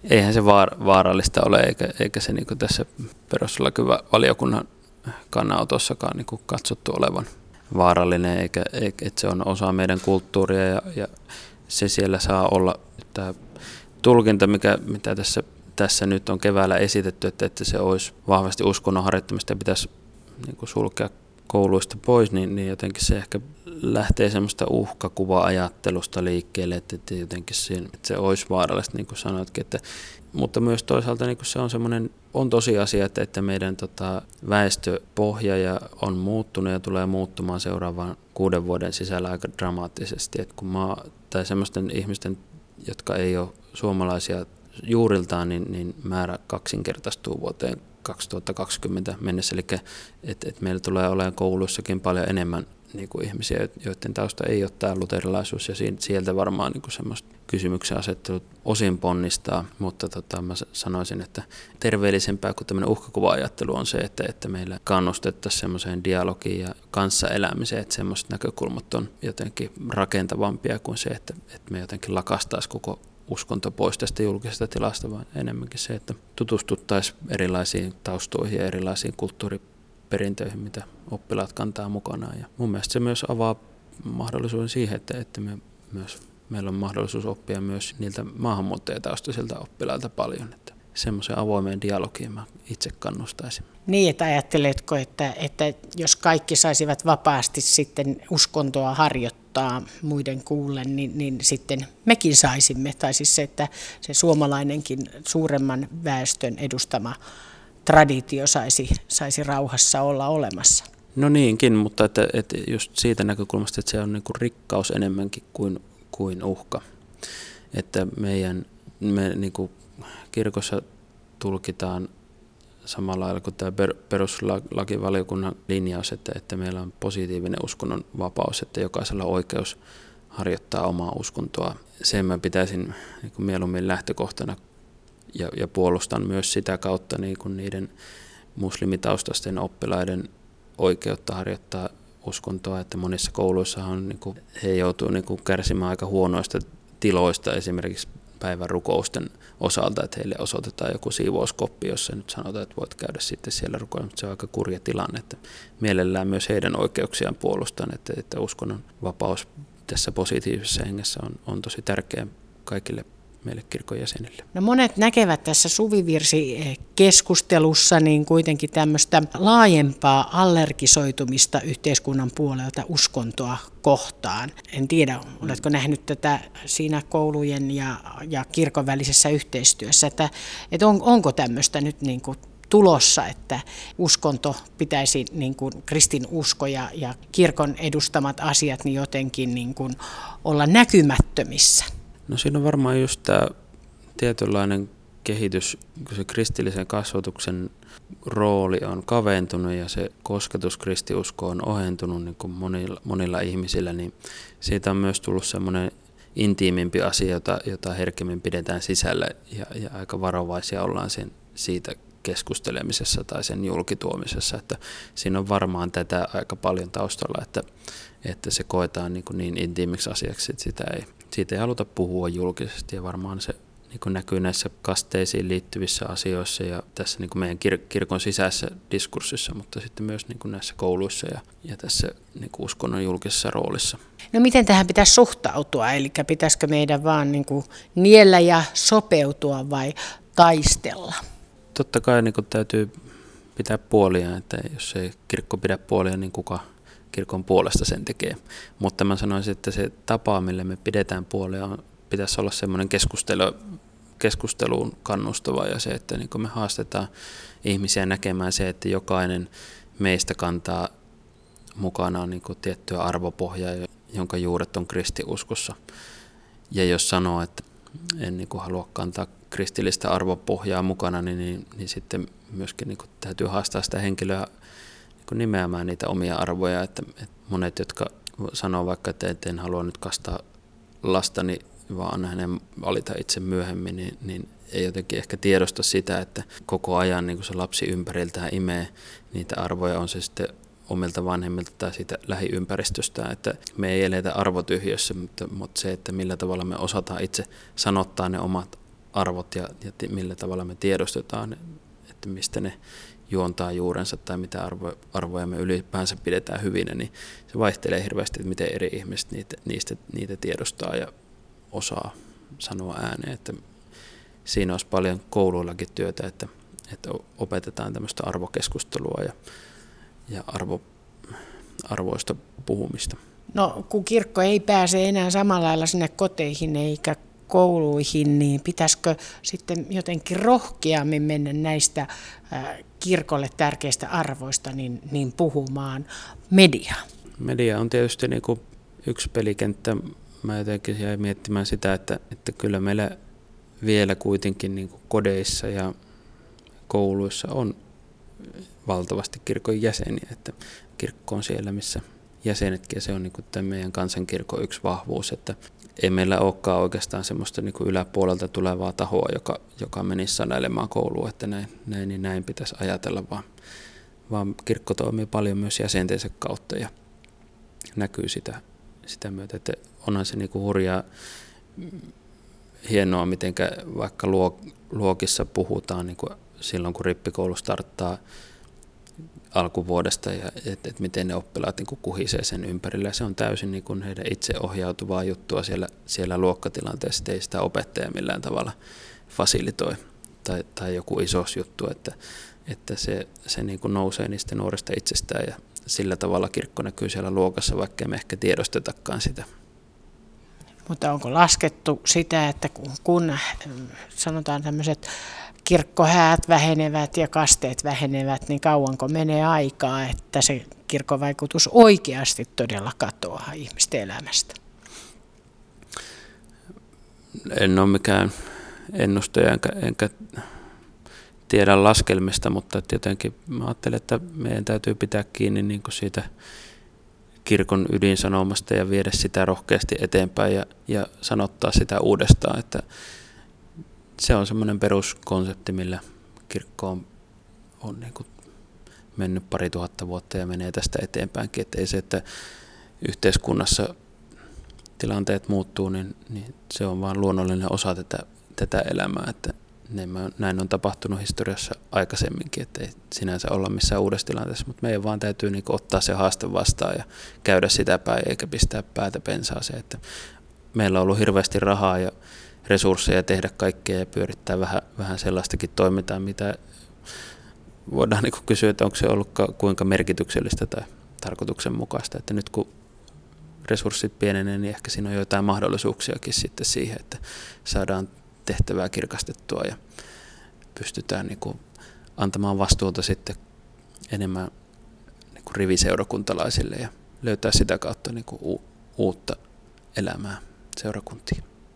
eihän se vaarallista ole, eikä se niin kuin tässä perustuslakivaliokunnan kannanotossakaan niin kuin katsottu olevan vaarallinen, eikä se on osa meidän kulttuuria ja se siellä saa olla. Tämä tulkinta, mitä tässä nyt on keväällä esitetty, että se olisi vahvasti uskonnon harjoittamista ja pitäisi niin kuin sulkea kouluista pois, niin jotenkin se ehkä lähtee semmoista uhkakuva-ajattelusta liikkeelle, että jotenkin että se olisi vaarallista, niin kuin sanoitkin. Mutta myös toisaalta niin kuin se on semmoinen, on tosiasia, että meidän väestöpohja on muuttunut ja tulee muuttumaan seuraavan 6 vuoden sisällä aika dramaattisesti. Että kun tai semmoisten ihmisten, jotka ei ole suomalaisia juuriltaan, niin määrä kaksinkertaistuu vuoteen 2020 mennessä. Eli että meillä tulee olemaan kouluissakin paljon enemmän niin kuin ihmisiä, joiden tausta ei ole tämä luterilaisuus, ja sieltä varmaan niin kuin semmoista kysymyksen asettelut osin ponnistaa, mutta mä sanoisin, että terveellisempää kuin tämmöinen uhkakuva-ajattelu on se, että meillä kannustettaisiin semmoiseen dialogiin ja kanssaelämiseen, että semmoiset näkökulmat on jotenkin rakentavampia kuin se, että me jotenkin lakastaisiin koko uskonto pois tästä julkisesta tilasta, vaan enemmänkin se, että tutustuttaisiin erilaisiin taustoihin ja erilaisiin kulttuuriperintöihin, mitä oppilaat kantaa mukanaan. Ja mun mielestä se myös avaa mahdollisuuden siihen, että meillä on mahdollisuus oppia myös niiltä maahanmuuttajataustaisilta oppilailta paljon. Että semmoisen avoimeen dialogiin mä itse kannustaisin. Niin, että ajatteletko, että jos kaikki saisivat vapaasti sitten uskontoa harjoittaa muiden kuullen, niin sitten mekin saisimme. Tai siis se, että se suomalainenkin suuremman väestön edustama traditio saisi rauhassa olla olemassa. No niinkin, mutta että just siitä näkökulmasta, että se on niin kuin rikkaus enemmänkin kuin uhka. Että me niin kuin kirkossa tulkitaan samalla lailla kuin tämä perustuslakivaliokunnan linjaus, että meillä on positiivinen uskonnon vapaus, että jokaisella on oikeus harjoittaa omaa uskontoa. Sen mä pitäisin niin kuin mieluummin lähtökohtana ja puolustan myös sitä kautta niin kuin niiden muslimitaustaisten oppilaiden oikeutta harjoittaa uskontoa, että monissa kouluissa on, niin kuin, he joutuu niin kuin kärsimään aika huonoista tiloista esimerkiksi päivän rukousten osalta, että heille osoitetaan joku siivouskoppi, jossa nyt sanotaan, että voit käydä sitten siellä rukoilla, mutta se on aika kurja tilanne, että mielellään myös heidän oikeuksiaan puolustan, että uskonnon vapaus tässä positiivisessa hengessä on tosi tärkeä kaikille meille kirkon jäsenille. No monet näkevät tässä suvivirsikeskustelussa niin kuitenkin tämmöistä laajempaa allergisoitumista yhteiskunnan puolelta uskontoa kohtaan. En tiedä, oletko nähnyt tätä siinä koulujen ja kirkon välisessä yhteistyössä, että onko tämmöistä nyt niin kuin tulossa, että uskonto pitäisi, niin kuin kristinusko ja kirkon edustamat asiat, niin jotenkin niin kuin olla näkymättömissä? No siinä on varmaan just tämä tietynlainen kehitys, kun se kristillisen kasvatuksen rooli on kaventunut ja se kosketus kristiuskoon on ohentunut niin kuin monilla ihmisillä, niin siitä on myös tullut semmoinen intiimimpi asia, jota herkemmin pidetään sisällä ja aika varovaisia ollaan siitä keskustelemisessa tai sen julkituomisessa, että siinä on varmaan tätä aika paljon taustalla, että se koetaan niin intiimiksi asiaksi, että siitä ei haluta puhua julkisesti ja varmaan se niin näkyy näissä kasteisiin liittyvissä asioissa ja tässä niin meidän kirkon sisäisessä diskurssissa, mutta sitten myös niin näissä kouluissa ja tässä niin uskonnon julkisessa roolissa. No miten tähän pitäisi suhtautua? Eli pitäisikö meidän vaan niin niellä ja sopeutua vai taistella? Totta kai niin täytyy pitää puolia, että jos ei kirkko pidä puolia, niin kuka kirkon puolesta sen tekee. Mutta mä sanoisin, että se tapa, millä me pidetään puolia, pitäisi olla semmoinen keskusteluun kannustava ja se, että niin me haastetaan ihmisiä näkemään se, että jokainen meistä kantaa mukanaan niin tiettyä arvopohjaa, jonka juuret on kristiuskossa. Ja jos sanoo, että en niin halua kantaa kristillistä arvopohjaa mukana, niin sitten myöskin niin täytyy haastaa sitä henkilöä nimeämään niitä omia arvoja, että monet, jotka sanoo vaikka, että en halua nyt kastaa lastani, vaan anna hänen valita itse myöhemmin, niin ei jotenkin ehkä tiedosta sitä, että koko ajan niin kun se lapsi ympäriltään imee niitä arvoja, on se sitten omilta vanhemmilta tai siitä lähiympäristöstä, että me ei eletä arvotyhjössä, mutta se, että millä tavalla me osataan itse sanottaa ne omat arvot ja millä tavalla me tiedostetaan, että mistä ne juontaa juurensa tai mitä arvoja me ylipäänsä pidetään hyvinä, niin se vaihtelee hirveästi, että miten eri ihmiset niitä tiedostaa ja osaa sanoa ääneen. Että siinä olisi paljon kouluillakin työtä, että opetetaan tämmöistä arvokeskustelua ja arvoista puhumista. No kun kirkko ei pääse enää samalla lailla sinne koteihin eikä kouluihin, niin pitäisikö sitten jotenkin rohkeammin mennä näistä kirkolle tärkeistä arvoista niin puhumaan mediaan? Media on tietysti niin kuin yksi pelikenttä. Mä jotenkin jäin miettimään sitä, että kyllä meillä vielä kuitenkin niin kuin kodeissa ja kouluissa on valtavasti kirkon jäseniä, että kirkko on siellä, missä jäsenetkin, ja se on niin kuin tämän meidän kansankirkon yksi vahvuus, että ei meillä olekaan oikeastaan semmoista niin kuin yläpuolelta tulevaa tahoa, joka menisi sanelemaan kouluun, että näin pitäisi ajatella, vaan kirkko toimii paljon myös jäsentensä kautta ja näkyy sitä myötä, että onhan se niin kuin hurjaa hienoa, miten vaikka luokissa puhutaan niin kuin silloin, kun rippikoulu starttaa alkuvuodesta ja että miten ne oppilaat niin kuin kuhisee sen ympärillä. Ja se on täysin niin kuin heidän itse ohjautuvaa juttua siellä luokkatilanteessa, ei sitä opettaja millään tavalla fasilitoi tai joku iso juttu, että se niin kuin nousee niistä nuorista itsestään ja sillä tavalla kirkko näkyy siellä luokassa, vaikka me ehkä tiedostetakaan sitä. Mutta onko laskettu sitä, että kun sanotaan tämmöiset kirkkohäät vähenevät ja kasteet vähenevät, niin kauanko menee aikaa, että se kirkkovaikutus oikeasti todella katoaa ihmisten elämästä? En ole mikään ennustaja enkä tiedä laskelmista, mutta jotenkin mä ajattelen, että meidän täytyy pitää kiinni niin kuin siitä kirkon ydinsanomasta ja viedä sitä rohkeasti eteenpäin ja sanottaa sitä uudestaan, että se on semmoinen peruskonsepti, millä kirkko on niin kuin mennyt 2000 vuotta ja menee tästä eteenpäinkin. Että ei se, että yhteiskunnassa tilanteet muuttuu, niin se on vaan luonnollinen osa tätä elämää. Että näin on tapahtunut historiassa aikaisemminkin, että ei sinänsä olla missään uudessa tilanteessa, mutta meidän vaan täytyy niin kuin ottaa se haaste vastaan ja käydä sitä päin eikä pistää päätä pensaaseen. Että meillä on ollut hirveästi rahaa ja resursseja tehdä kaikkea ja pyörittää vähän sellaistakin toimintaa, mitä voidaan niin kysyä, että onko se ollut kuinka merkityksellistä tai tarkoituksenmukaista. Että nyt kun resurssit pienenee, niin ehkä siinä on jotain mahdollisuuksiakin sitten siihen, että saadaan tehtävää kirkastettua ja pystytään niin kuin antamaan vastuuta sitten enemmän niin kuin riviseurakuntalaisille ja löytää sitä kautta niin kuin uutta elämää seurakuntiin.